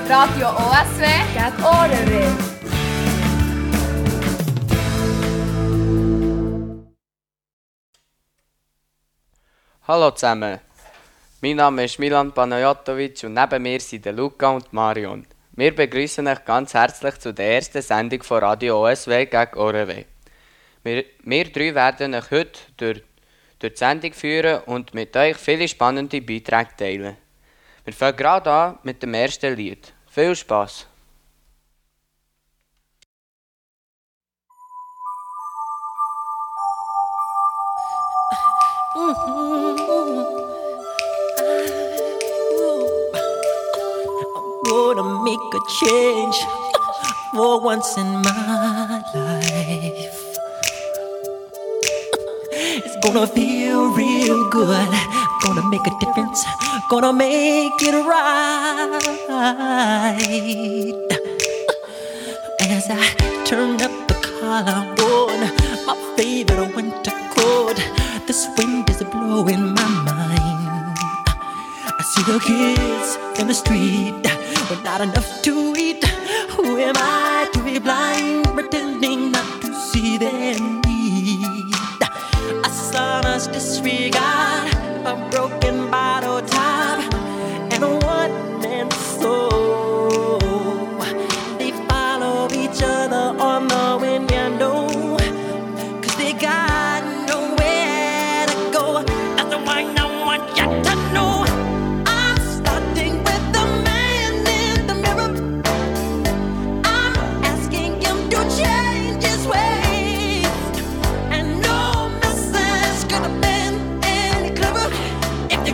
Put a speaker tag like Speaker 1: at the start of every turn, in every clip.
Speaker 1: Radio OSW gegen Ohrenweh.
Speaker 2: Hallo zusammen, mein Name ist Milan Panajotovic und neben mir sind Luca und Marion. Wir begrüßen euch ganz herzlich zu der ersten Sendung von Radio OSW gegen Ohrenweh. Wir drei werden euch heute durch die Sendung führen und mit euch viele spannende Beiträge teilen. Wir fangen gerade an mit dem ersten Lied. Viel Spaß!
Speaker 3: I'm gonna make a change for once in my life. It's gonna feel real good. Gonna make a difference. Gonna make it right. As I turn up the collar on my favorite winter coat, this wind is blowing my mind. I see the kids in the street with not enough to eat. Who am I to be blind, pretending not to see their need? A son's disregard, a broken bottle top, and a one-man soul. They follow each other on the wind, you know, 'cause they got nowhere to go. That's why I want you to know I'm starting with the man in the mirror. I'm asking him to change his ways, and no message could have been any clearer. If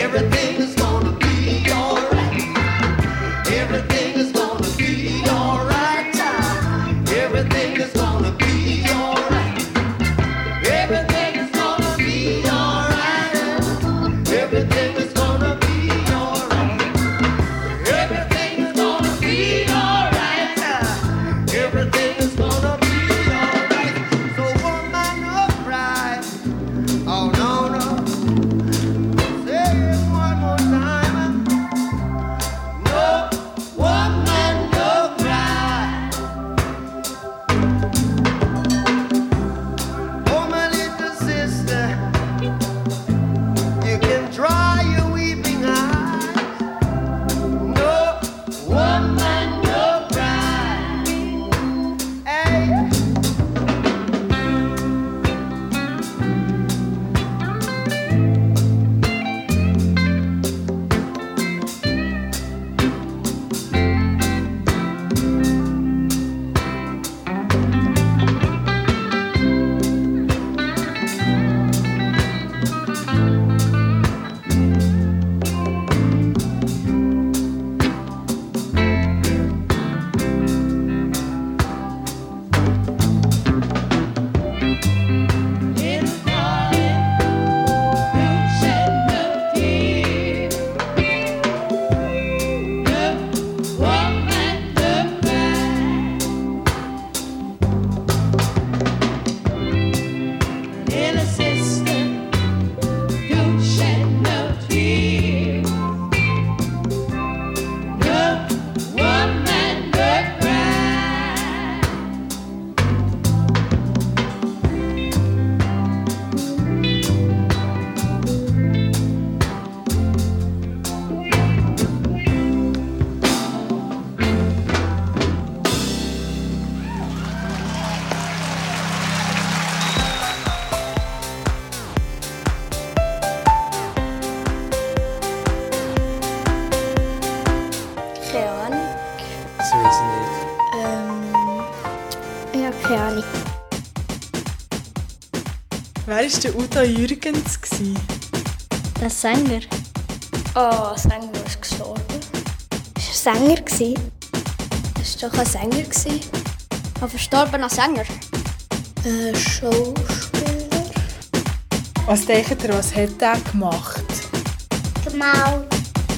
Speaker 4: Wer war der Udo Jürgens?
Speaker 5: Der Sänger.
Speaker 6: Oh, der Sänger ist gestorben.
Speaker 5: War er Sänger?
Speaker 6: Das war doch ein Sänger.
Speaker 5: Ein verstorbener Sänger.
Speaker 6: Schauspieler.
Speaker 4: Was denkt ihr, was hat er gemacht?
Speaker 5: Gemalt.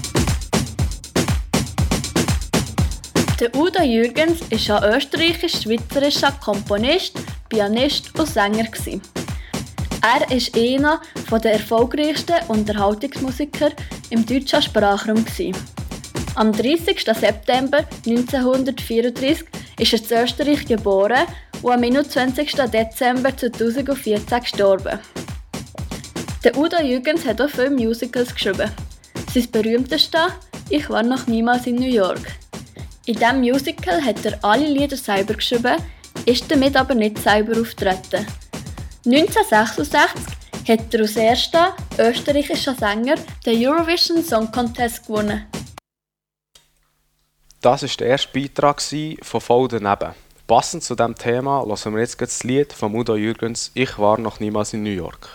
Speaker 7: Der Udo Jürgens war ein österreichisch-schweizerischer Komponist, Pianist und Sänger. Er war einer der erfolgreichsten Unterhaltungsmusiker im deutschen Sprachraum. Am 30. September 1934 ist er in Österreich geboren und am 21. Dezember 2014 gestorben. Der Udo Jürgens hat auch viele Musicals geschrieben. Sein berühmteste «Ich war noch niemals in New York». In diesem Musical hat er alle Lieder selber geschrieben, ist damit aber nicht selber auftreten. 1966 hat er als erster österreichischer Sänger den Eurovision Song Contest gewonnen.
Speaker 8: Das war der erste Beitrag von «Voll daneben». Passend zu diesem Thema hören wir jetzt das Lied von Udo Jürgens «Ich war noch niemals in New York».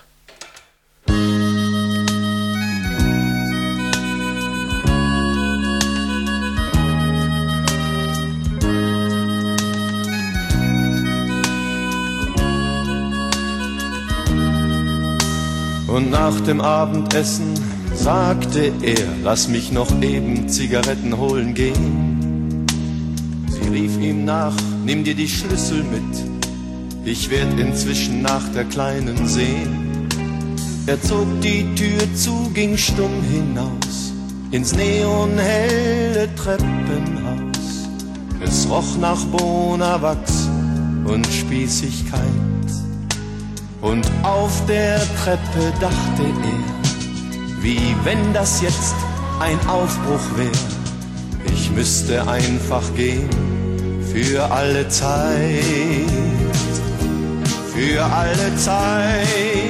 Speaker 9: Und nach dem Abendessen sagte er, lass mich noch eben Zigaretten holen gehen. Sie rief ihm nach, nimm dir die Schlüssel mit, ich werd inzwischen nach der Kleinen sehen. Er zog die Tür zu, ging stumm hinaus, ins neonhelle Treppenhaus. Es roch nach Bonawachs und Spießigkeit. Und auf der Treppe dachte er, wie wenn das jetzt ein Aufbruch wär. Ich müsste einfach gehen, für alle Zeit, für alle Zeit.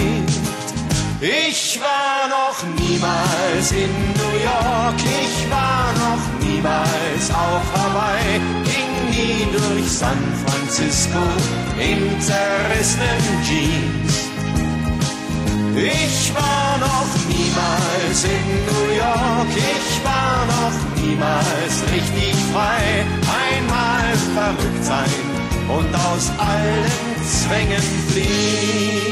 Speaker 9: Ich war noch niemals in New York, ich war noch niemals auf Hawaii, ging nie durch San Francisco in zerrissenen Jeans. Ich war noch niemals in New aus allen Zwängen fliehen.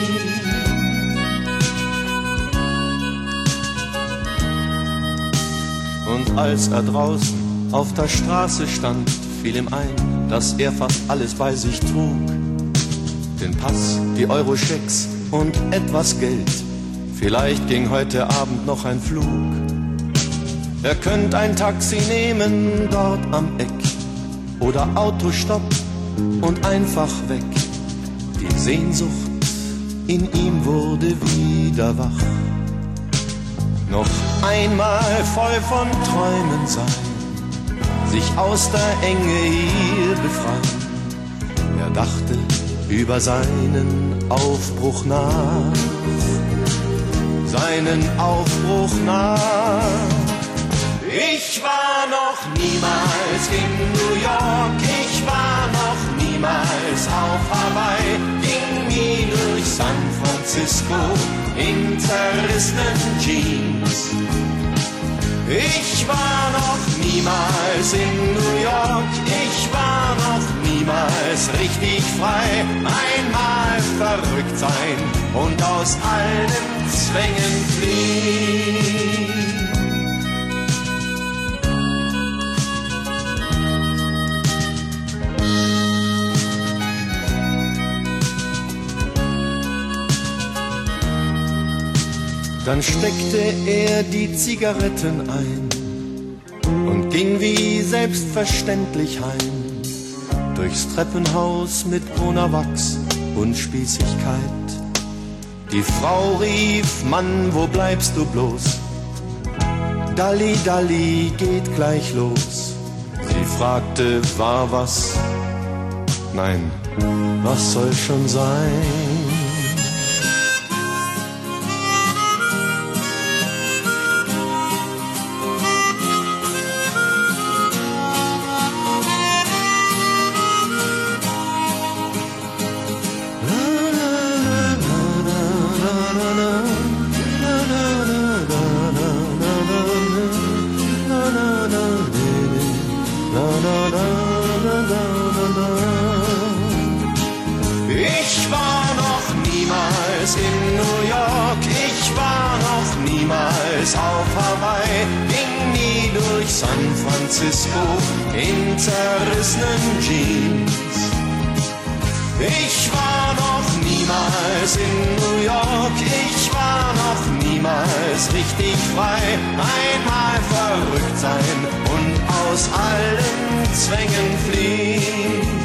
Speaker 9: Und als er draußen auf der Straße stand, fiel ihm ein, dass er fast alles bei sich trug. Den Pass, die Euro-Schecks und etwas Geld. Vielleicht ging heute Abend noch ein Flug. Er könnte ein Taxi nehmen dort am Eck oder Autostopp und einfach weg. Die Sehnsucht in ihm wurde wieder wach. Noch einmal voll von Träumen sein, sich aus der Enge hier befreien. Er dachte über seinen Aufbruch nach, seinen Aufbruch nach. Ich war noch niemals in New York, ich war noch niemals auf Hawaii, ging nie durch San Francisco in zerrissenen Jeans. Ich war noch niemals in New York, ich war noch niemals richtig frei. Einmal verrückt sein und aus allen Zwängen fliehen. Dann steckte er die Zigaretten ein und ging wie selbstverständlich heim. Durchs Treppenhaus mit Bonawachs und Spießigkeit. Die Frau rief, Mann, wo bleibst du bloß? Dalli, Dalli, geht gleich los. Sie fragte, war was? Nein, was soll schon sein? Ich war noch niemals in New York, ich war noch niemals auf Hawaii, ging nie durch San Francisco in zerrissenen Jeans. Ich war noch niemals in New York, ich war noch niemals richtig frei. Einmal verrückt sein und aus allen Zwängen fliehen.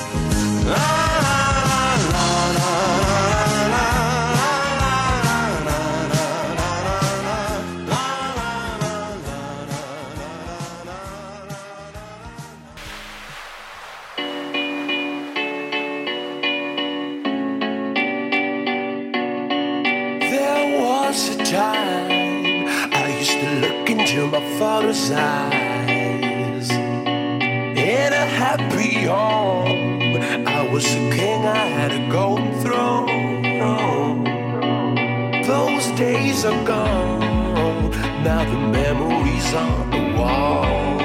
Speaker 9: My father's eyes in a happy home. I was a king, I had a golden throne. Those days are gone, now the memories on the wall.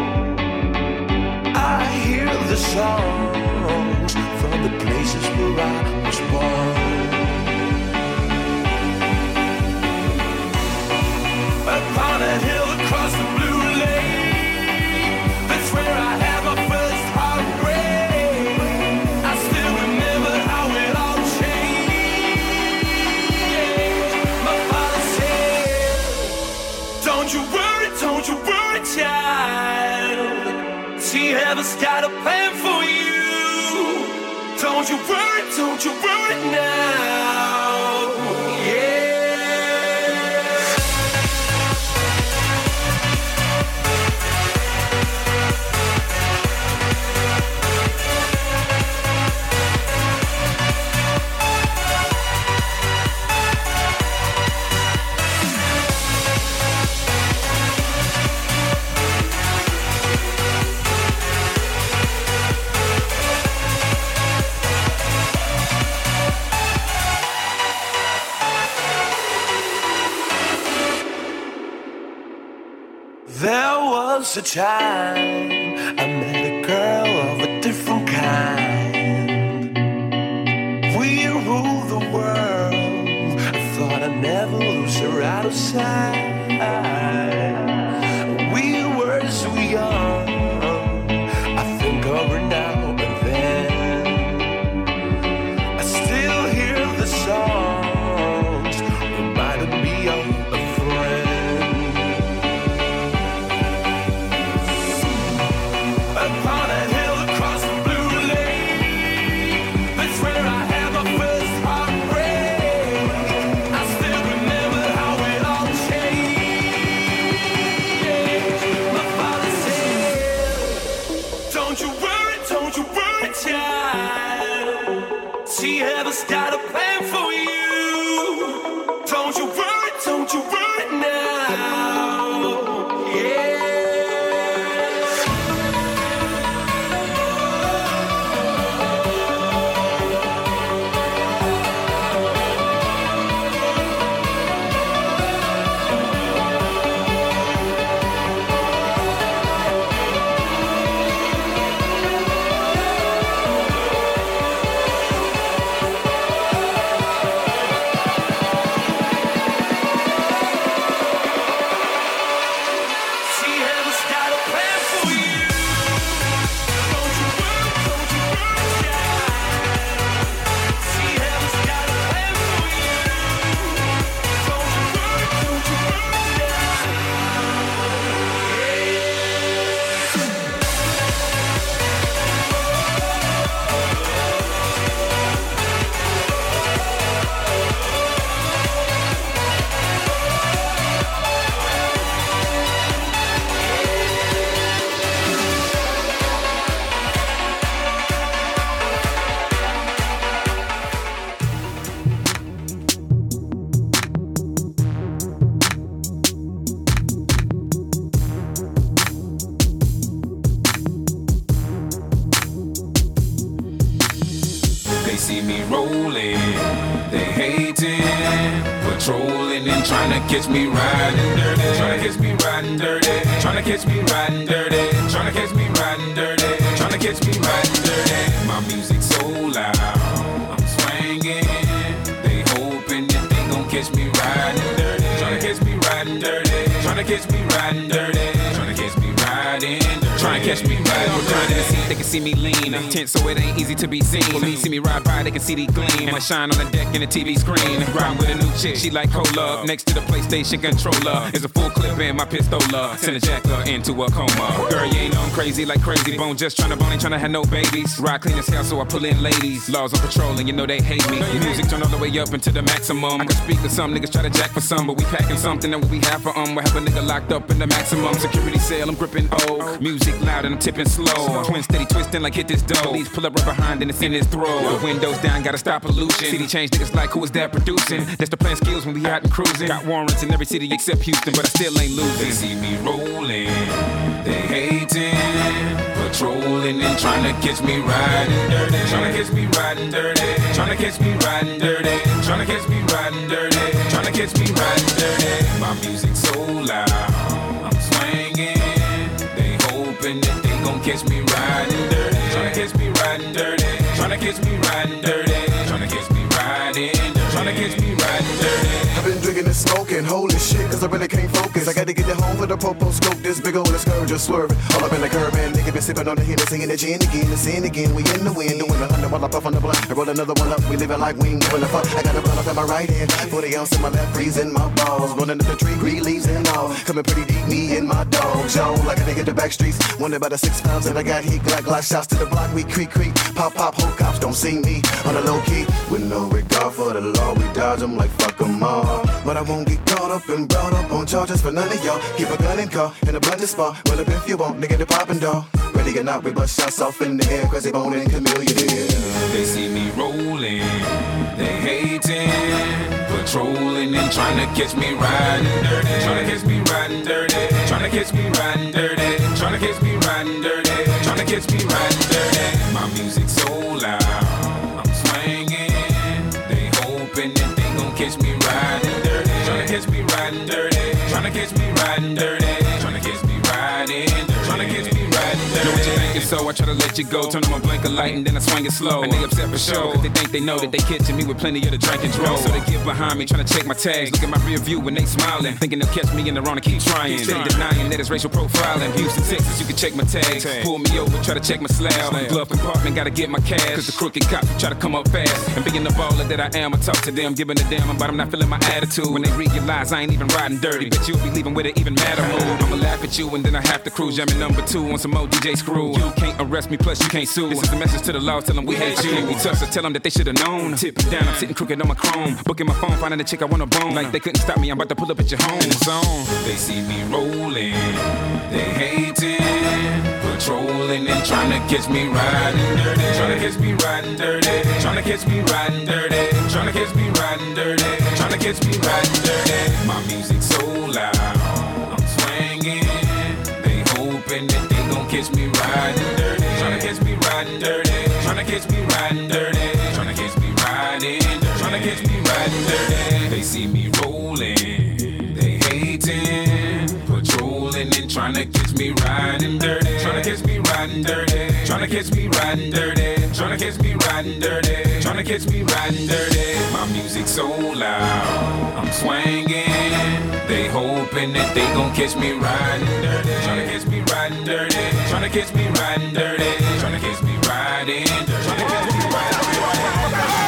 Speaker 9: I hear the songs from the places where I was born. Upon a hill across the blue lake, that's where I had my first heartbreak. I still remember how it all changed. My father said, don't you worry, child. See, heaven's got a plan for you. Don't you worry now. Yeah. There was a time I met a girl of a different kind. we're out of sight. We were so young. I think of her now and then. I still hear the songs reminding me of a friend. Upon a hill across the blue lake, that's where I had my first heartbreak. I still remember how it all changed. My father said, don't you worry, child. See, heaven's got a plan for you. Don't you worry now. Yeah. See, heaven's got a plan for you. Don't you worry, child. See, heaven's got a plan for you. Don't you worry They see me rolling, they hating, patrolling and trying to catch me riding dirty, trying to catch me riding dirty, trying to catch me riding dirty, trying to catch me riding dirty, trying to catch me riding dirty. My music's so loud, I'm swinging, they hoping that they gon' catch me riding dirty, trying to catch me riding dirty, trying to catch me riding dirty, trying to catch me riding dirty. Trying to catch me riding dirty. They can see me lean, tense so it ain't easy to be seen. When they see me ride by, they can see the gleam. And I shine on the deck in the TV screen. Riding with a new chick, she like cola. Next to the PlayStation controller is a full clip in my pistola. Send a jacker into a coma. Girl, you ain't know I'm crazy like Crazy Bone. Just trying to bone, ain't trying to have no babies. Ride clean as hell, so I pull in ladies. Laws on patrol, and you know they hate me. Music turn all the way up into the maximum. I can speak to some niggas, try to jack for some, but we packing something that we have for We have a nigga locked up in the maximum security cell. I'm gripping O. Music loud and I'm tipping slow. Twin steady twisting like hit this dough. Police pull up right behind and it's in his throat. The windows down, gotta stop pollution. City change niggas like who is that producing? That's the plan skills when we out and cruising. Got warrants in every city except Houston, but I still ain't losing. They see me rolling, they hating, patrolling and trying to catch me riding dirty, trying to catch me riding dirty, trying to catch me riding dirty, trying to catch me riding dirty, trying to catch me riding dirty. My music's so loud, I'm swinging, they hoping that they gon' catch me riding dirty, trying to catch me riding dirty, trying to catch me riding dirty, trying to catch me riding dirty, trying to catch me riding dirty.
Speaker 10: I've been drinking and smoking, holy shit, cause I really can't focus. I gotta get it home with a popo scope, this big old scourge just swerving. All up in the curb, and nigga been sipping on the Hennessy and the gin again, the sin again. We in the wind, doing 100 while I puff on the blunt. I roll another one up, we living like we ain't giving a fuck. I got a blunt up in my right hand, 40 ounce in my left, freezing my balls. Rolling up the tree, green leaves and all. Coming pretty deep, me and my dogs, yo. Like a nigga the back streets, wonder about the 6 pounds that I got heat. Glock shots to the block, we creak, pop, whole cops don't see me on the low key. With no regard for the law, we dodge them like fuck them all. But I won't get caught up and brought up on charges for none of y'all. Keep a gun in car, in a blended spot. Well, if you want, nigga, the poppin' dog. Ready or not, we bust shots off in the air. Crazy Bone and Chameleon, yeah.
Speaker 9: They see me rolling, they hating, patrolling and trying to catch me riding dirty, trying to catch me riding dirty, trying to catch me riding dirty, trying to catch me riding dirty, trying to catch me riding dirty. My music's so loud, I'm swinging, they hoping that they gon' catch me riding dirty, trying to catch me riding dirty, trying to catch me riding dirty, trying to catch me riding dirty, trying to catch me riding dirty. Know what you think?
Speaker 11: so I try to let you go. Turn on my blinker light and then I swing it slow. And they upset for sure, cause they think they know that they catching me with plenty of the drink and draw. So they get behind me, trying to check my tags. Look at my rear view when they smiling, thinking they'll catch me in the wrong and keep trying. Steady denying that it's racial profiling. Houston, Texas, you can check my tags. Pull me over, try to check my slab. Glove compartment, gotta get my cash. Cause the crooked cops try to come up fast. And being the baller that I am, I talk to them, giving a damn about them not feeling my attitude. When they realize I ain't even riding dirty, but you'll be leaving with an even madder mood. I'ma laugh at you and then I have to cruise. Jamming number 2 on some more DJ screw. You can't arrest me, plus you can't sue. This is a message to the law, tell them we hate you. I can't be tough, so tell them that they should've known. Tip me down, I'm sitting crooked on my chrome. Booking my phone, finding a chick I wanna bone. Like they couldn't stop me, I'm about to pull up at your home. In the zone, they see me rolling, they hating, patrolling and trying to catch me riding dirty. Trying to catch me riding dirty. Trying to catch me riding dirty. Trying to catch me riding dirty. Trying to catch me riding dirty. My music's so loud, I'm swinging. They hoping that they gon' catch me riding dirty. Trying to catch me riding dirty. Trying to catch me riding dirty. Trying to catch me riding dirty. Trying to catch me riding dirty. They see me rolling, they hating, patrolling and trying to catch me riding dirty. Trying to catch me riding dirty. Trying to catch me riding dirty. Trying to catch me riding dirty. Trying to catch me riding dirty. My music's so loud, I'm swinging. They hoping that they gon' catch me riding dirty. Trying to catch me riding dirty. Trying to catch me riding dirty. Trying to catch me riding dirty. Trying to catch me riding dirty.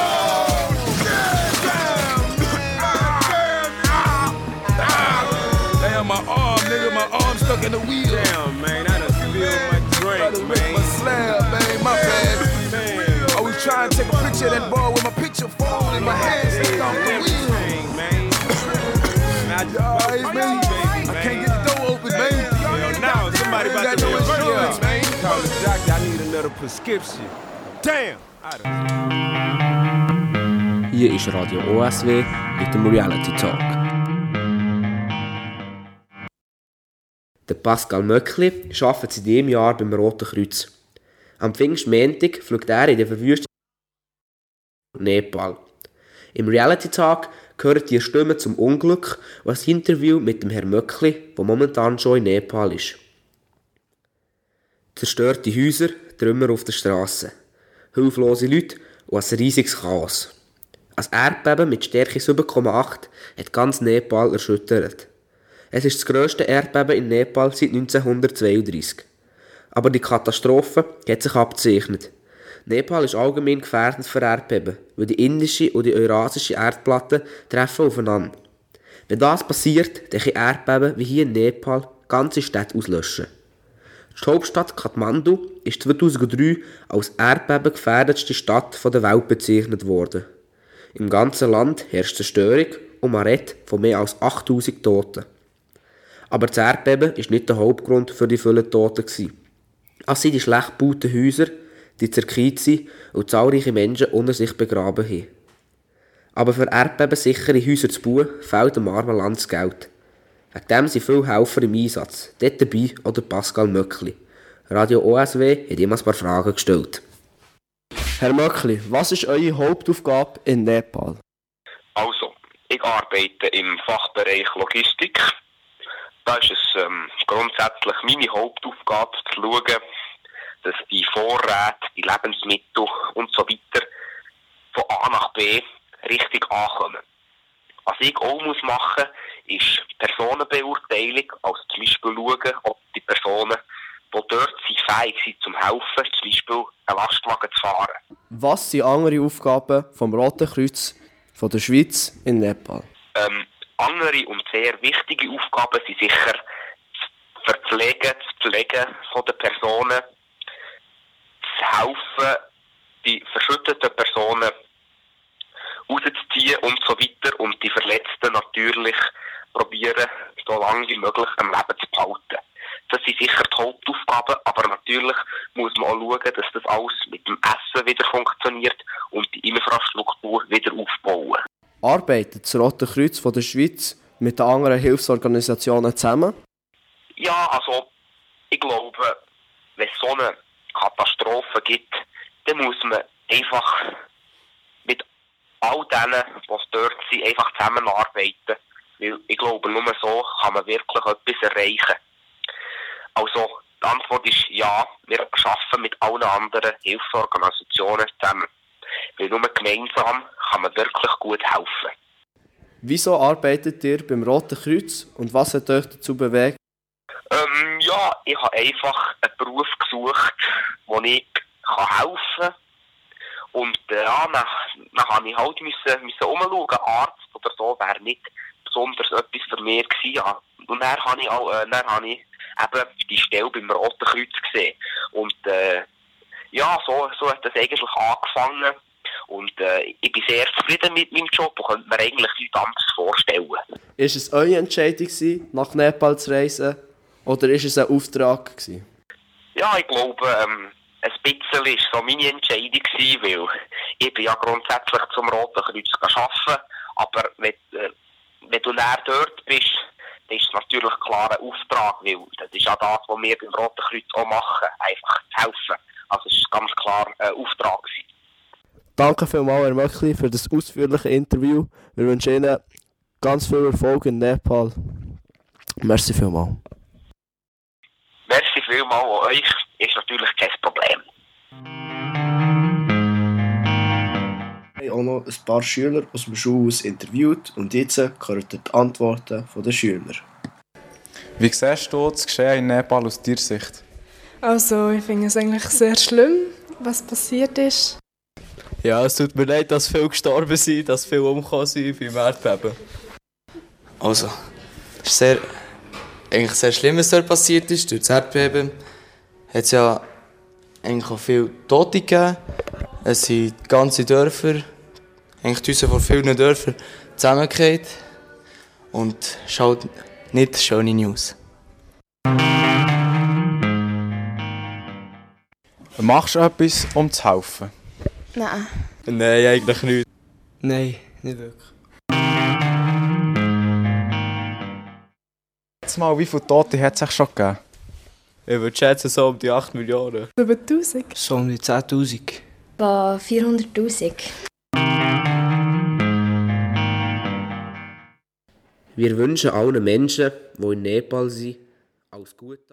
Speaker 11: Damn, my arm, nigga, my arm stuck in the wheel. Damn, man, I done spilled my drink, man. My slab, man, my bad. Man. I was trying to take a picture of that ball with my picture phone in my hand, stuck off the wheel. I can't get the door open, man. Well, now somebody about to be insurance, man. Call the doctor, I need another prescription. Damn!
Speaker 12: Hier ist Radio OSW mit dem Reality Talk. Der Pascal Möckli arbeitet seit diesem Jahr beim Roten Kreuz. Am Pfingstmontag fliegt er in den verwüsteten Nepal. Im Reality Talk gehört die Stimme zum Unglück und ein Interview mit dem Herrn Möckli, der momentan schon in Nepal ist. Zerstörte Häuser, Trümmer auf der Straße, hilflose Leute und ein riesiges Chaos. Ein Erdbeben mit Stärke 7,8 hat ganz Nepal erschüttert. Es ist das grösste Erdbeben in Nepal seit 1932. Aber die Katastrophe hat sich abgezeichnet. Nepal ist allgemein gefährdet für Erdbeben, weil die indische und die eurasische Erdplatte treffen aufeinander. Wenn das passiert, dann können Erdbeben wie hier in Nepal ganze Städte auslöschen. Die Hauptstadt Kathmandu ist 2003 als erdbebengefährdetste Stadt der Welt bezeichnet worden. Im ganzen Land herrscht Zerstörung und man redet von mehr als 8000 Toten. Aber das Erdbeben war nicht der Hauptgrund für die vielen Toten. Es sind die schlecht gebauten Häuser, die zerkniet sind und zahlreiche Menschen unter sich begraben haben. Aber für erdbebensichere Häuser zu bauen, fehlt dem armen Land das Geld. Wegen dem sind viele Helfer im Einsatz. Dort dabei auch der Pascal Möckli. Radio OSW hat ihm ein paar Fragen gestellt.
Speaker 13: Herr Möckli, was ist eure Hauptaufgabe in Nepal?
Speaker 14: Also, ich arbeite im Fachbereich Logistik. Da ist es grundsätzlich meine Hauptaufgabe zu schauen, dass die Vorräte, die Lebensmittel und so weiter von A nach B richtig ankommen. Was ich auch machen muss, ist Personenbeurteilung, also zum Beispiel schauen, ob die Personen, die dort sind, fähig sind zum Helfen, zum Beispiel einen Lastwagen zu fahren.
Speaker 13: Was sind andere Aufgaben vom Roten Kreuz von der Schweiz in Nepal?
Speaker 14: Andere und sehr wichtige Aufgaben sind sicher das Pflegen von den Personen, zu helfen, die verschütteten Personen rauszuziehen und so weiter und die Verletzten natürlich probieren, so lange wie möglich am Leben zu behalten. Das sind sicher die Hauptaufgaben, aber natürlich muss man auch schauen, dass das alles mit dem Essen wieder funktioniert und die Infrastruktur wieder aufbauen.
Speaker 13: Arbeitet das Rote Kreuz von der Schweiz mit den anderen Hilfsorganisationen zusammen?
Speaker 14: Ja, also ich glaube, wenn es so eine Katastrophe gibt, dann muss man einfach mit all denen, die dort sind, einfach zusammenarbeiten. Weil ich glaube, nur so kann man wirklich etwas erreichen. Also die Antwort ist ja, wir arbeiten mit allen anderen Hilfsorganisationen zusammen. Weil nur gemeinsam kann man wirklich gut helfen.
Speaker 13: Wieso arbeitet ihr beim Roten Kreuz und was hat euch dazu bewegt?
Speaker 14: Ja, ich habe einfach einen Beruf gesucht, wo ich helfen kann. Und dann habe ich halt müssen umschauen. Arzt oder so wäre nicht besonders etwas für mich gewesen. Ja. Und dann habe ich eben die Stelle beim Roten Kreuz gesehen. Und so hat das eigentlich angefangen. Und ich bin sehr zufrieden mit meinem Job und könnte mir eigentlich nichts anderes vorstellen.
Speaker 13: Ist es eure Entscheidung gewesen, nach Nepal zu reisen? Oder war es ein Auftrag gewesen?
Speaker 14: Ja, ich glaube, ein bisschen war es so meine Entscheidung gewesen, weil ich bin ja grundsätzlich zum Roten Kreuz arbeiten. Aber wenn du näher dort bist, dann ist es natürlich klar ein Auftrag, weil das ist ja das, was wir beim Roten Kreuz auch machen, einfach zu helfen. Also es ist ganz klar ein Auftrag gewesen.
Speaker 13: Danke vielmals, Herr Möckli, für das ausführliche Interview. Wir wünschen Ihnen ganz viel Erfolg in Nepal. Merci vielmals.
Speaker 14: Merci vielmals an euch, ist natürlich kein Problem.
Speaker 13: Wir haben auch noch ein paar Schüler aus dem Schulhaus interviewt und jetzt hören die Antworten der Schüler.
Speaker 15: Wie siehst du das Geschehen in Nepal aus deiner Sicht?
Speaker 4: Also, ich finde es eigentlich sehr schlimm, was passiert ist.
Speaker 16: Ja, es tut mir leid, dass viele gestorben sind, dass viele umgekommen sind beim Erdbeben.
Speaker 17: Also, es ist eigentlich sehr schlimm, was dort passiert ist. Durch das Erdbeben hat es ja eigentlich auch viele Tote gegeben. Es sind ganze Dörfer, eigentlich die Häuser von vielen Dörfern zusammengefallen. Und es ist halt nicht schöne News.
Speaker 15: Machst du etwas, um zu helfen?
Speaker 16: Nein. Nein, eigentlich nicht.
Speaker 17: Nein, nicht wirklich.
Speaker 15: Jetzt mal, wie viele Tote hat es schon gegeben?
Speaker 16: Ich würde schätzen, so um die 8 Millionen.
Speaker 4: Über 1000?
Speaker 17: So um die 10'000.
Speaker 6: Bei 400'000.
Speaker 12: Wir wünschen allen Menschen, die in Nepal sind, alles Gute.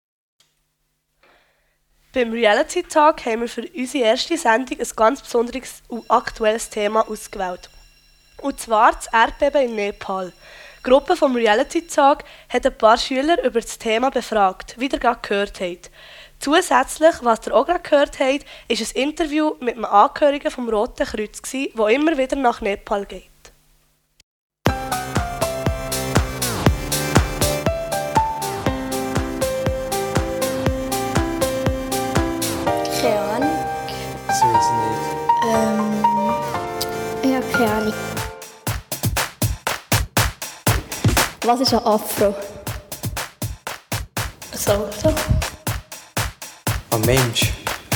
Speaker 18: Beim Reality Talk haben wir für unsere erste Sendung ein ganz besonderes und aktuelles Thema ausgewählt. Und zwar das Erdbeben in Nepal. Die Gruppe vom Reality Talk hat ein paar Schüler über das Thema befragt, wie ihr gerade gehört habt. Zusätzlich, was ihr auch gerade gehört habt, ist ein Interview mit einem Angehörigen vom Roten Kreuz, das immer wieder nach Nepal geht.
Speaker 6: Keine Ahnung.
Speaker 17: Das weiß ich nicht.
Speaker 6: Ich habe keine Ahnung.
Speaker 5: Was ist ein Afro?
Speaker 6: Ein Auto.
Speaker 17: Ein Mensch.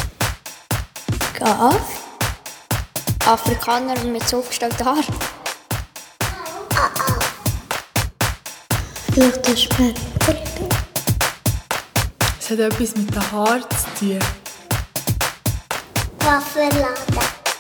Speaker 6: Gaf.
Speaker 5: Afrikaner mit so aufgestellten Haaren.
Speaker 6: Vielleicht ein Später.
Speaker 4: Es hat etwas mit den Haaren zu tun.
Speaker 5: Waffenladen.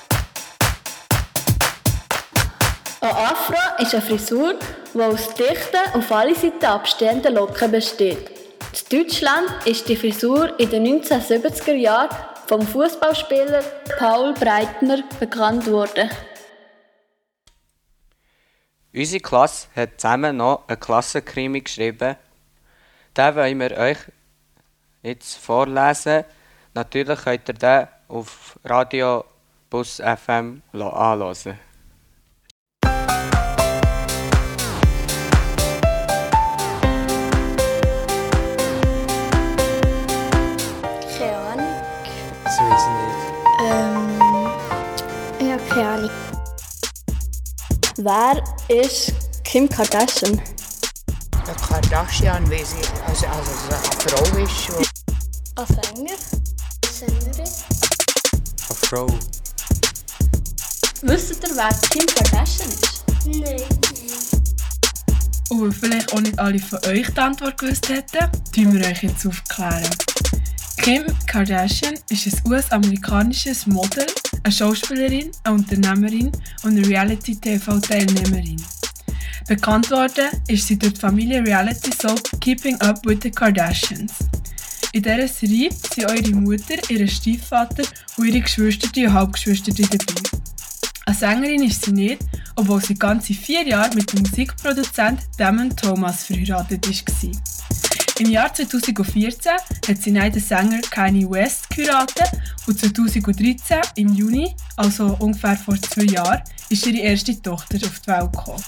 Speaker 5: Ein Afro ist eine Frisur, die aus dichten, auf alle Seiten abstehenden Locken besteht. In Deutschland ist die Frisur in den 1970er Jahren vom Fußballspieler Paul Breitner bekannt worden.
Speaker 2: Unsere Klasse hat zusammen noch einen Klassenkrimi geschrieben. Den wollen wir euch jetzt vorlesen. Natürlich könnt ihr den auf Radio Bus FM anhören.
Speaker 6: Keine Ahnung.
Speaker 17: Das weiß ich nicht.
Speaker 6: Ich habe keine Ahnung.
Speaker 5: Wer ist Kim Kardashian?
Speaker 19: Der Kardashian, weil sie also eine Frau ist.
Speaker 6: Ein Sänger. Sängerin.
Speaker 17: Eine Frau.
Speaker 5: Wisst ihr, wer Kim Kardashian ist?
Speaker 6: Nein.
Speaker 4: Und weil vielleicht auch nicht alle von euch die Antwort gewusst hätten, tun wir euch jetzt aufklären. Kim Kardashian ist ein US-amerikanisches Model, eine Schauspielerin, eine Unternehmerin und eine Reality-TV-Teilnehmerin. Bekannt worden ist sie durch die Familie Reality Soap Keeping Up with the Kardashians. In dieser Serie sind eure Mutter, ihr Stiefvater und ihre Geschwister und Halbgeschwister dabei. Eine Sängerin ist sie nicht, obwohl sie ganze 4 Jahre mit dem Musikproduzent Damon Thomas verheiratet war. Im Jahr 2014 hat sie den Sänger Kanye West geheiratet und 2013 im Juni, also ungefähr vor 2 Jahren, ist ihre erste Tochter auf die Welt gekommen.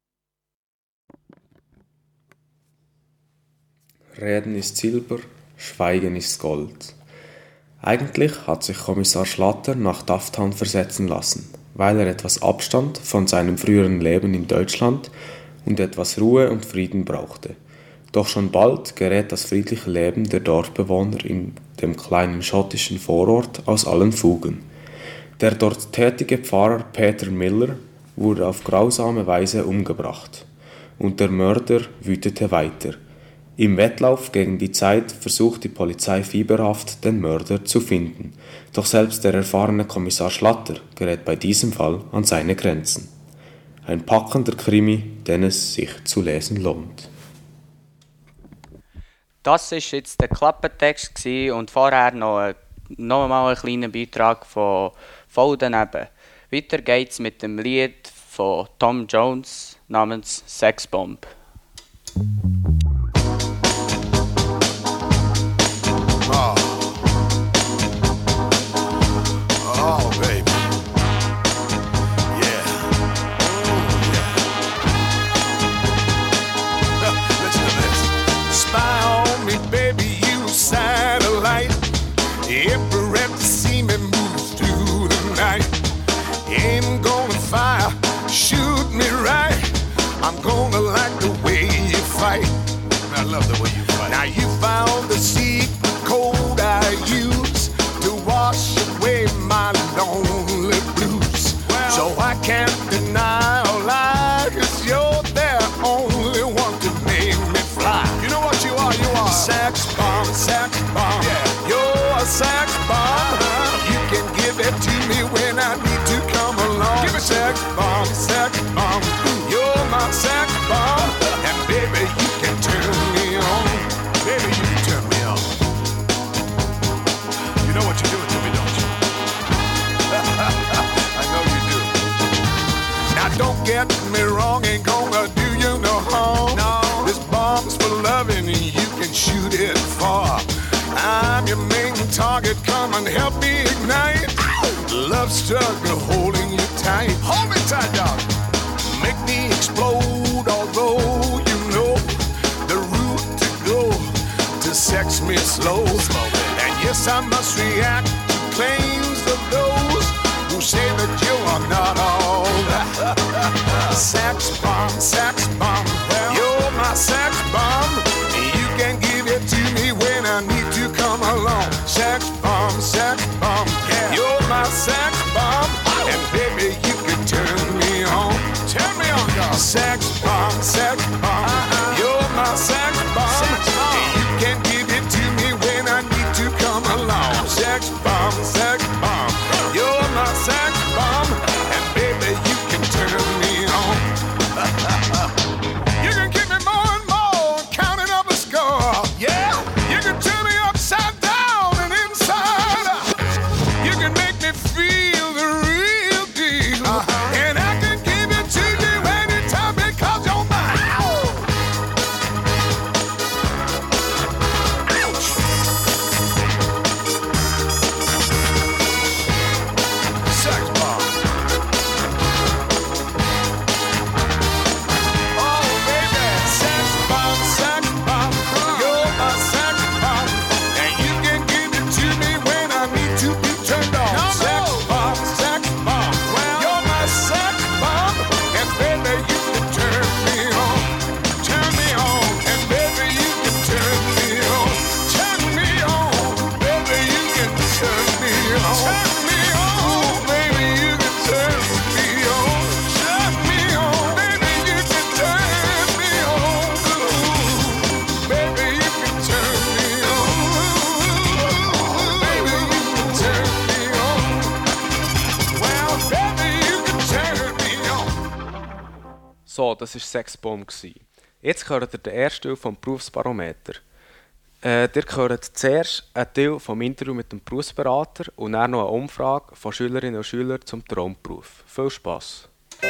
Speaker 8: Reden ist Silber, Schweigen ist Gold. Eigentlich hat sich Kommissar Schlatter nach Dufftown versetzen lassen, weil er etwas Abstand von seinem früheren Leben in Deutschland und etwas Ruhe und Frieden brauchte. Doch schon bald gerät das friedliche Leben der Dorfbewohner in dem kleinen schottischen Vorort aus allen Fugen. Der dort tätige Pfarrer Peter Miller wurde auf grausame Weise umgebracht und der Mörder wütete weiter. Im Wettlauf gegen die Zeit versucht die Polizei fieberhaft, den Mörder zu finden. Doch selbst der erfahrene Kommissar Schlatter gerät bei diesem Fall an seine Grenzen. Ein packender Krimi, den es sich zu lesen lohnt.
Speaker 2: Das war jetzt der Klappentext und vorher noch mal ein kleiner Beitrag von «Voll daneben». Weiter geht's mit dem Lied von Tom Jones namens «Sexbomb».
Speaker 10: Oh, baby. Yeah. Listen to this. Spy on me, baby, you satellite. Every rep to see me moves through the night. Ain't gonna fire, shoot me right. I'm gonna like the way you fight. I love the way you fight. Now you found the secret code I use to wash away my lonely blues. Well, so I can't deny or lie, 'cause you're the only one to make me fly. You know what you are? You are sex bomb, yeah. You're a sex bomb. You can give it to me when I need to come along. Give it sex bomb, you're my sex bomb. And baby, you can turn me on. Baby, you can turn me on. You know what you're doing to me, don't you? I know you do. Now don't get me wrong, ain't gonna do you no harm. No. This bomb's for loving and you can shoot it far. I'm your main target, come and help me ignite. Love struggle holding you tight. Hold me tight, dog. Make me explode, although you know the route to go to sex me slow. And yes, I must react to claims of those who say that you are not all that. Sex bomb, well, you're my sex bomb. You can give it to me when I need to come along. Sex bomb, yeah. You're my sex bomb. And baby, you can turn me on. Turn me on, dog. Sex bomb, you're my sex bomb. You can give it to me when I need to come along. Sex bomb, you're my sex bomb. And baby, you can turn me on. You can give me more and more, counting up a score. Yeah, you can turn me upside down and inside out. You can make me feel the real deal. And I can give it to you anytime because you're mine. Ouch. Sex bomb. Oh, baby. Sex bomb. You're my sex bomb. And you can give it to me when I need to be turned on. No, sex bomb. Well, you're my sex bomb. And baby, you can turn me on. Turn me on. And baby, you can turn me on. Turn me on. Baby, you can turn me on. Turn me on. Baby, you can turn me on. Turn me on. Baby, you can turn me on. Baby, you can turn me on. Baby, you can turn me on. Well, baby, you can turn me on.
Speaker 8: So, das war Sexbomb. Jetzt hört ihr den ersten Teil vom Berufsbarometer. Ihr hört zuerst einen Teil vom Interview mit dem Berufsberater und dann noch eine Umfrage von Schülerinnen und Schülern zum Traumberuf. Viel Spass!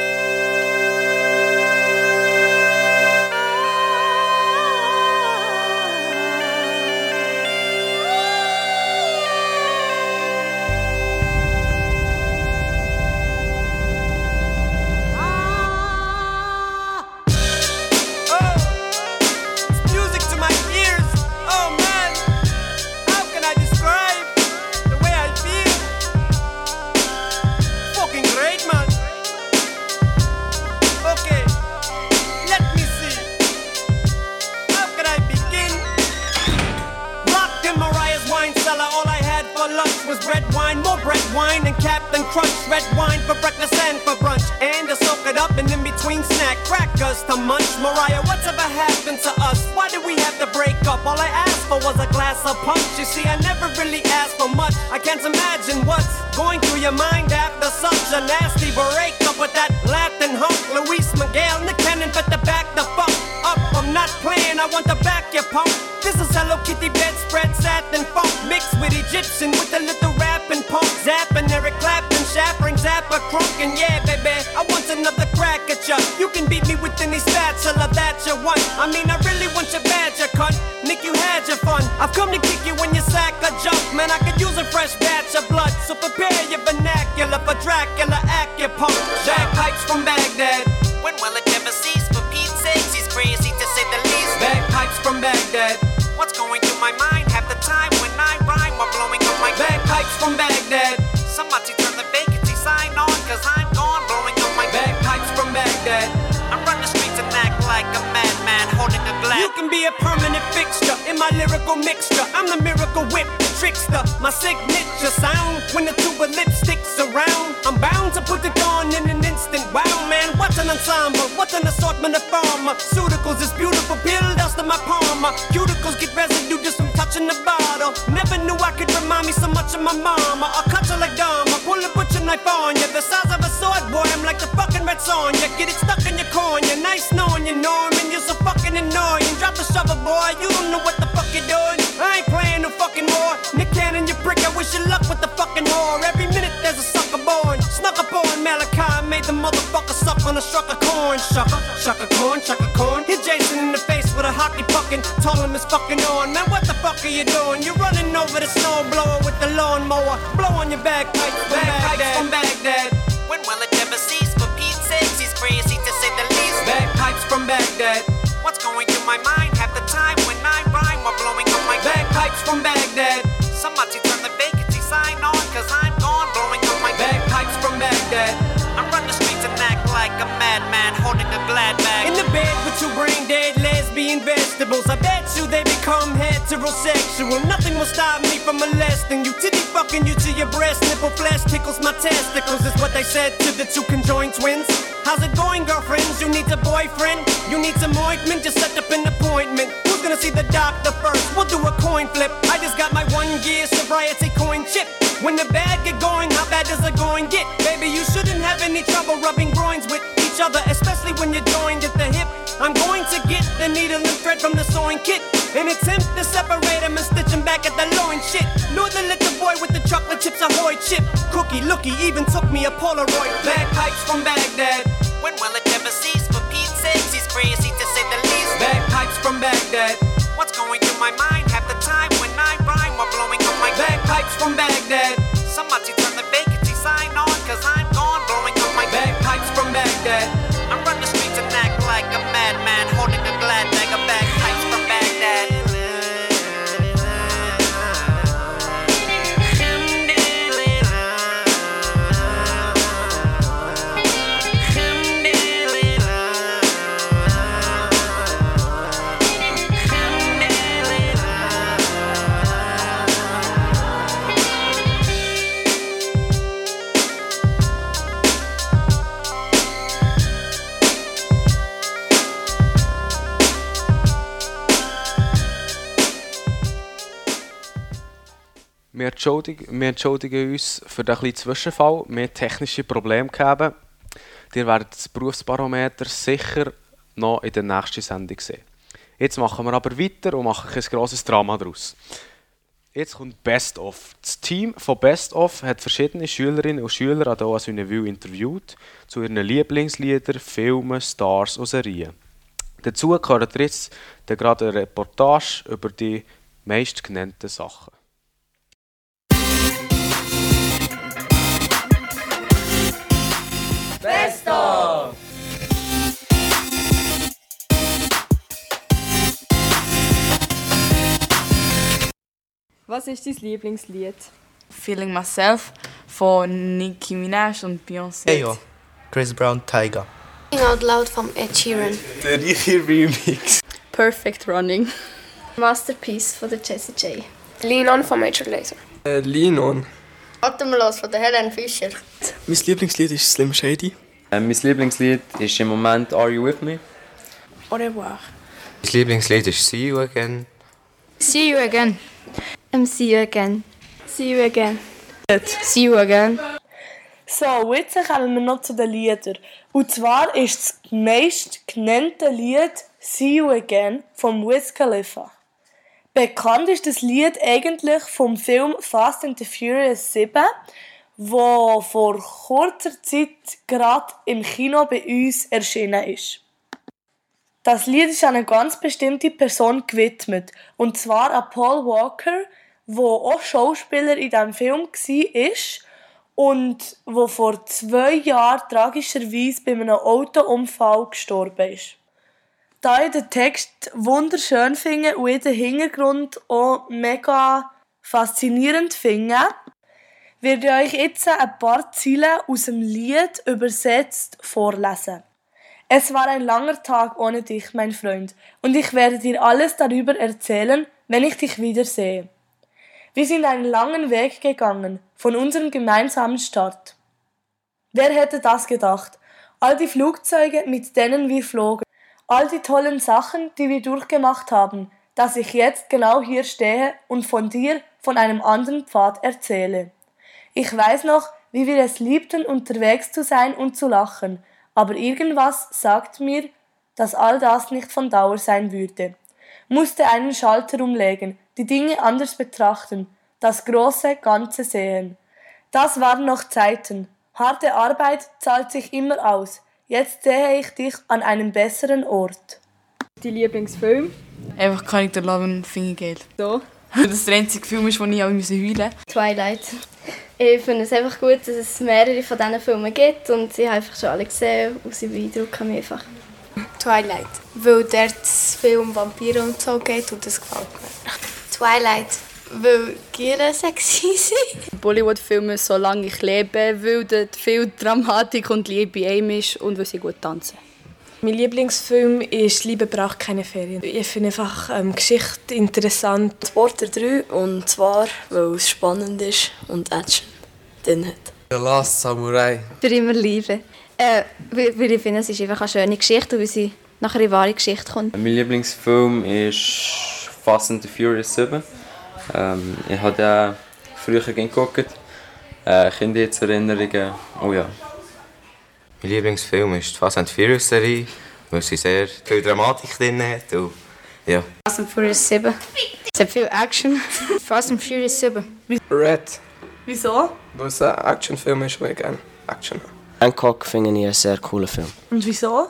Speaker 8: Wir entschuldigen uns für den kleinen Zwischenfall. Wir haben technische Probleme gehabt. Ihr werdet das Berufsbarometer sicher noch in der nächsten Sendung sehen. Jetzt machen wir aber weiter und machen ein grosses Drama daraus. Jetzt kommt Best of. Das Team von Best of hat verschiedene Schülerinnen und Schüler an der OS Univille interviewt zu ihren Lieblingsliedern, Filmen, Stars und Serien. Dazu gehört jetzt gerade eine Reportage über die meistgenannten Sachen.
Speaker 20: Best of!
Speaker 1: Was ist dein Lieblingslied?
Speaker 21: Feeling Myself von Nicki Minaj und Beyoncé.
Speaker 22: Hey ja, Chris Brown, Tiger.
Speaker 6: Sing Out Loud vom Ed Sheeran.
Speaker 22: Der richtige Remix.
Speaker 1: Perfect Running.
Speaker 6: Masterpiece von der Jessie J.
Speaker 23: Lean On von Major Lazer.
Speaker 22: Lean On.
Speaker 6: Atemlos von der Helen Fischer.
Speaker 22: Mein Lieblingslied ist Slim Shady.
Speaker 2: Mein Lieblingslied ist im Moment Are You With Me?
Speaker 23: Au revoir.
Speaker 22: Mein Lieblingslied ist See You Again.
Speaker 6: See You Again. See You Again.
Speaker 23: See You Again.
Speaker 6: See You Again.
Speaker 18: So, jetzt kommen wir noch zu den Liedern. Und zwar ist das meistgenannte Lied See You Again von Wiz Khalifa. Bekannt ist das Lied eigentlich vom Film Fast and the Furious 7, wo vor kurzer Zeit gerade im Kino bei uns erschienen ist. Das Lied ist an eine ganz bestimmte Person gewidmet, und zwar an Paul Walker, der auch Schauspieler in diesem Film war und der vor 2 Jahren tragischerweise bei einem Autounfall gestorben ist. Da ich den Text wunderschön finde und den Hintergrund auch mega faszinierend finde, werde ich euch jetzt ein paar Zeilen aus dem Lied übersetzt vorlesen. Es war ein langer Tag ohne dich, mein Freund, und ich werde dir alles darüber erzählen, wenn ich dich wiedersehe. Wir sind einen langen Weg gegangen, von unserem gemeinsamen Start. Wer hätte das gedacht? All die Flugzeuge, mit denen wir flogen, all die tollen Sachen, die wir durchgemacht haben, dass ich jetzt genau hier stehe und von dir, von einem anderen Pfad erzähle. Ich weiß noch, wie wir es liebten, unterwegs zu sein und zu lachen, aber irgendwas sagt mir, dass all das nicht von Dauer sein würde. Musste einen Schalter umlegen, die Dinge anders betrachten, das große Ganze sehen. Das waren noch Zeiten. Harte Arbeit zahlt sich immer aus. Jetzt sehe ich dich an einem besseren Ort.
Speaker 1: Dein Lieblingsfilm?
Speaker 21: Einfach kann ich den Love finde geil.
Speaker 1: So?
Speaker 21: Weil das der einzige Film ist, wo ich auch heulen musste.
Speaker 6: Twilight. Ich finde es einfach gut, dass es mehrere von diesen Filmen gibt und ich habe einfach schon alle gesehen und sie beeindrucken mich einfach.
Speaker 23: Twilight. Weil dort das Film Vampire und so geht und das gefällt mir.
Speaker 6: Twilight. Weil Gieren sexy sind.
Speaker 1: Bollywood-Filme «Solange ich lebe», weil dort viel Dramatik und Liebe in einem ist und weil sie gut tanzen.
Speaker 23: Mein Lieblingsfilm ist «Liebe braucht keine Ferien». Ich finde einfach Geschichte interessant.
Speaker 24: Water 3, und zwar, weil es spannend ist und Action drin hat.
Speaker 22: The Last Samurai.
Speaker 6: Für immer Liebe. Weil ich finde, es ist einfach eine schöne Geschichte und wie sie nach einer wahren Geschichte kommt.
Speaker 2: Mein Lieblingsfilm ist Fast and the Furious 7. Ich habe den früher geguckt. Kindheitserinnerungen, oh ja.
Speaker 22: Mein Lieblingsfilm ist die Fast and Furious Serie, weil sie sehr viel Dramatik drin hat. Und, ja.
Speaker 6: Fast and Furious 7. Es hat viel Action. Fast and Furious 7.
Speaker 22: Red.
Speaker 18: Wieso?
Speaker 22: Weil es ein Actionfilm ist, wo ich gerne Action habe.
Speaker 25: Hancock finde ich einen sehr coolen Film.
Speaker 18: Und wieso?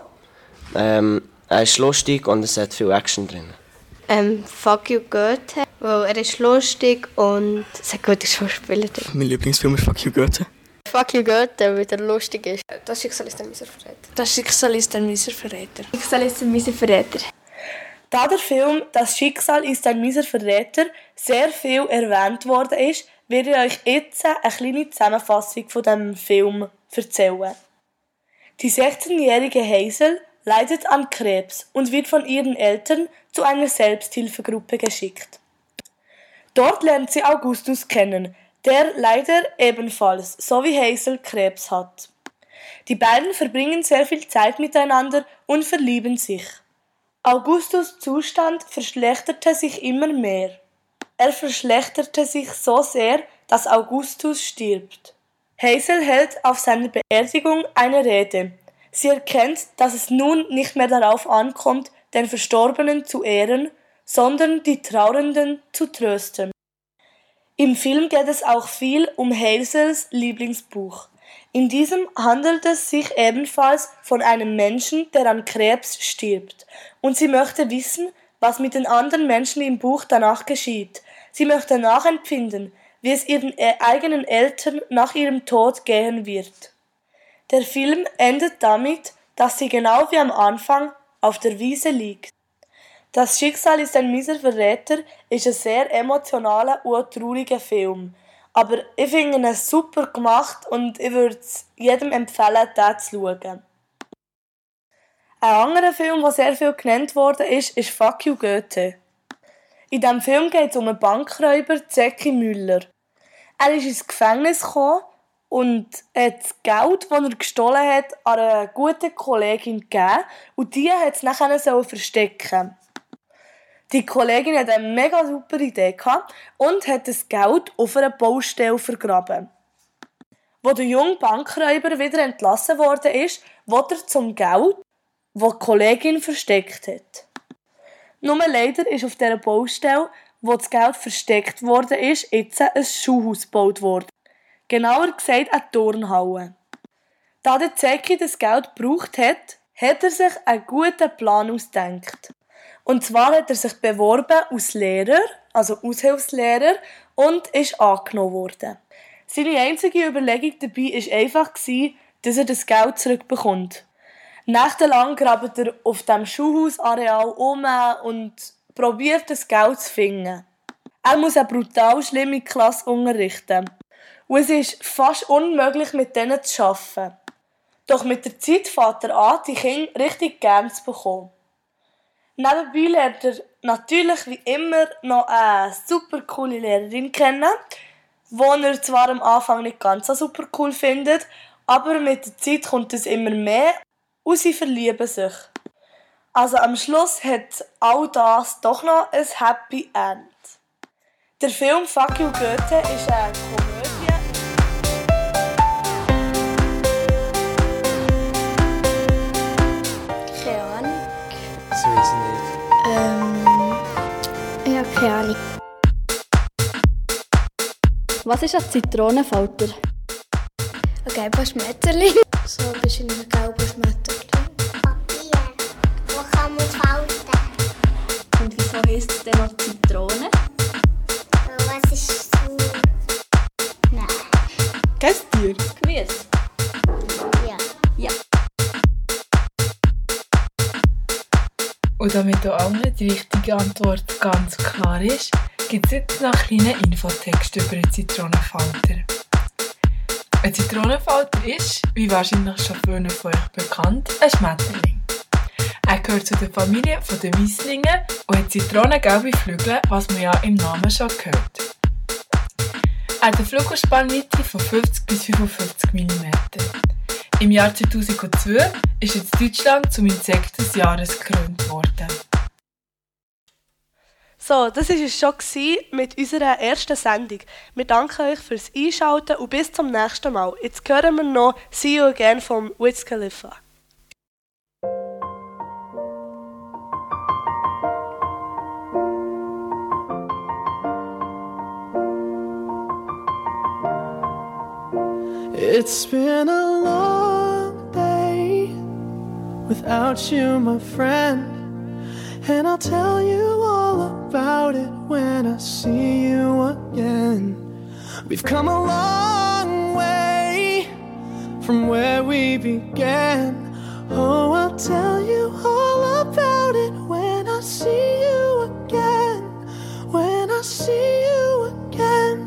Speaker 25: Er ist lustig und es hat viel Action drin.
Speaker 6: Fuck You Goethe, weil er ist lustig und es hat gute Schauspieler drin.
Speaker 22: Mein Lieblingsfilm ist Fuck You Goethe.
Speaker 6: Fuck You Goethe, weil er lustig ist.
Speaker 23: Das Schicksal ist ein mieser Verräter.
Speaker 18: Das Schicksal ist ein mieser Verräter.
Speaker 6: Schicksal ist ein mieser Verräter.
Speaker 18: Da der Film «Das Schicksal ist ein mieser Verräter» sehr viel erwähnt worden ist, werde ich euch jetzt eine kleine Zusammenfassung von diesem Film erzählen. Die 16-jährige Hazel leidet an Krebs und wird von ihren Eltern zu einer Selbsthilfegruppe geschickt. Dort lernt sie Augustus kennen, der leider ebenfalls, so wie Hazel, Krebs hat. Die beiden verbringen sehr viel Zeit miteinander und verlieben sich. Augustus' Zustand verschlechterte sich immer mehr. Er verschlechterte sich so sehr, dass Augustus stirbt. Hazel hält auf seiner Beerdigung eine Rede. Sie erkennt, dass es nun nicht mehr darauf ankommt, den Verstorbenen zu ehren, sondern die Trauernden zu trösten. Im Film geht es auch viel um Hazels Lieblingsbuch. In diesem handelt es sich ebenfalls von einem Menschen, der an Krebs stirbt. Und sie möchte wissen, was mit den anderen Menschen im Buch danach geschieht. Sie möchte nachempfinden, wie es ihren eigenen Eltern nach ihrem Tod gehen wird. Der Film endet damit, dass sie genau wie am Anfang auf der Wiese liegt. Das Schicksal ist ein mieser Verräter ist ein sehr emotionaler und trauriger Film. Aber ich finde es super gemacht und ich würde es jedem empfehlen, den zu schauen. Ein anderer Film, der sehr viel genannt wurde, ist Fuck You Goethe. In diesem Film geht es um einen Bankräuber, Zeki Müller. Er ist ins Gefängnis gekommen und hat das Geld, das er gestohlen hat, an eine gute Kollegin gegeben und die hat es nachher verstecken. Die Kollegin hatte eine mega super Idee und hat das Geld auf einer Baustelle vergraben. Als der junge Bankräuber wieder entlassen wurde, will er zum Geld, das die Kollegin versteckt hat. Nur leider ist auf dieser Baustelle, wo das Geld versteckt wurde, jetzt ein Schuhhaus gebaut worden. Genauer gesagt eine Turnhalle. Da der Zeki das Geld gebraucht hat, hat er sich einen guten Plan ausgedacht. Und zwar hat er sich beworben als Lehrer, also Aushilfslehrer, und ist angenommen worden. Seine einzige Überlegung dabei war einfach, dass er das Geld zurückbekommt. Nächtelang grabt er auf dem Schulhausareal um und probiert das Geld zu finden. Er muss eine brutal schlimme Klasse unterrichten. Und es ist fast unmöglich, mit denen zu arbeiten. Doch mit der Zeit fängt er an, die Kinder richtig gern zu bekommen. Nebenbei lernt er natürlich wie immer noch eine super coole Lehrerin kennen, die er zwar am Anfang nicht ganz so super cool findet, aber mit der Zeit kommt es immer mehr und sie verlieben sich. Also am Schluss hat all das doch noch ein Happy End. Der Film Fuck You Goethe ist eine Komödie.
Speaker 5: Keine Ahnung.
Speaker 22: Das weiß ich nicht.
Speaker 5: Ich habe keine Ahnung. Was ist ein Zitronenfalter?
Speaker 6: Ein gelber Schmetterling. So ein bisschen ein gelber Schmetterling.
Speaker 5: Papier. Wo kann man falten? Und wieso heisst es denn noch Zitrone? Was ist so? Nein.
Speaker 4: Kein Tier?
Speaker 5: Gemüse. Ja. Ja.
Speaker 4: Und damit auch allen die richtige Antwort ganz klar ist, gibt es jetzt noch einen kleinen Infotext über den Zitronenfalter. Ein Zitronenfalter ist, wie wahrscheinlich schon vielen von euch bekannt, ein Schmetterling. Er gehört zu der Familie der Weisslinge und hat zitronengelbe Flügel, was man ja im Namen schon gehört. Er hat eine Flügelspannweite von 50 bis 55 mm. Im Jahr 2002 ist jetzt Deutschland zum Insekt des Jahres gekrönt worden.
Speaker 18: So, das war es schon mit unserer ersten Sendung. Wir danken euch fürs Einschalten und bis zum nächsten Mal. Jetzt hören wir noch «See You Again» von Wiz Khalifa.
Speaker 3: It's been a long day without you, my friend, and I'll tell you all about it when I see you again. We've come a long way from where we began. Oh, I'll tell you all about it when I see you again. When I see you again.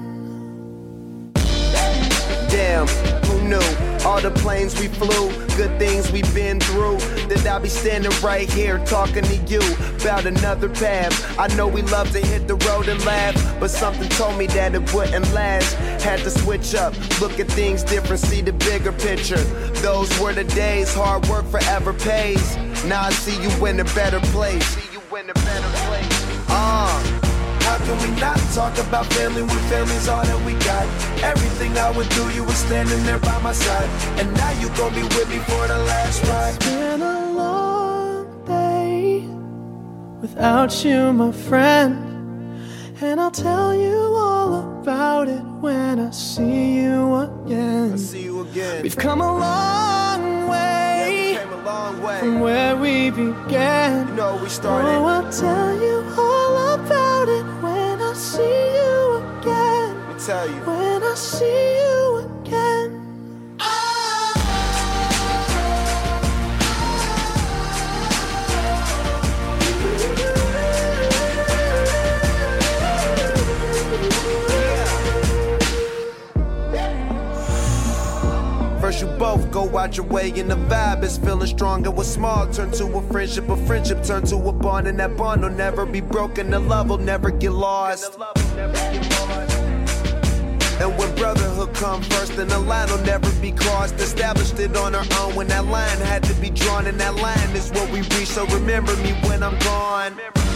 Speaker 7: Damn, who knew? All the planes we flew, good things we've been through. That I'll be standing right here talking to you about another path. I know we love to hit the road and laugh, but something told me that it wouldn't last. Had to switch up, look at things different, see the bigger picture. Those were the days, hard work forever pays. Now I see you in a better place. See you in a better place. How can we not talk about family when family's all that we got? Everything I would do, you were standing there by my side. And now you gon' be with me for the last ride.
Speaker 3: It's been a long day without you, my friend. And I'll tell you all about it when I see you again. We've come a long way, from where we began. We started. Oh, I'll tell you all about it when I see you again. Let me tell you. When I see you again.
Speaker 7: First you both go out your way and the vibe is feeling stronger. What's small turn to a friendship turn to a bond, and that bond will never be broken. The love will never get lost. And when brotherhood come first, then the line will never be crossed. Established it on our own when that line had to be drawn, and that line is what we reach. So remember me when I'm gone.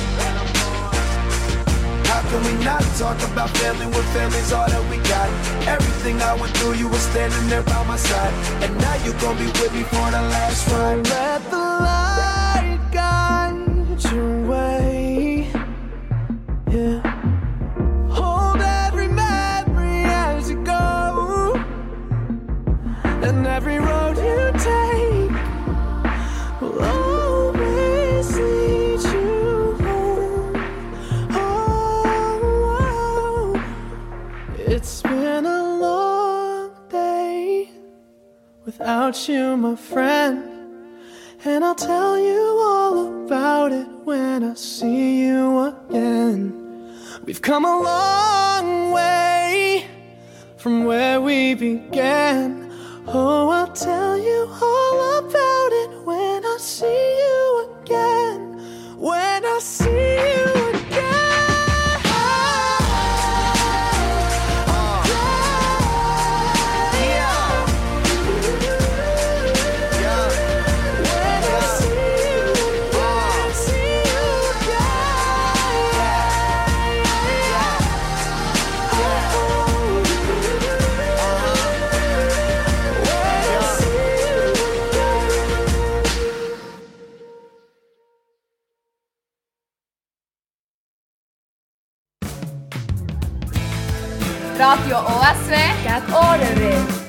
Speaker 7: How can we not talk about family when family's all that we got? Everything I went through, you were standing there by my side, and now you gon' be with me for the last ride.
Speaker 3: Let the light guide your way. Yeah. Hold every memory as you go, and every road you take will always lead you home. Oh, it's been a long day without you, my friend. And I'll tell you all about it when I see you again. We've come a long way from where we began. Oh, I'll tell you all about it when I see you again. When I see you again.
Speaker 21: Radio OSW geht Ohrenweh.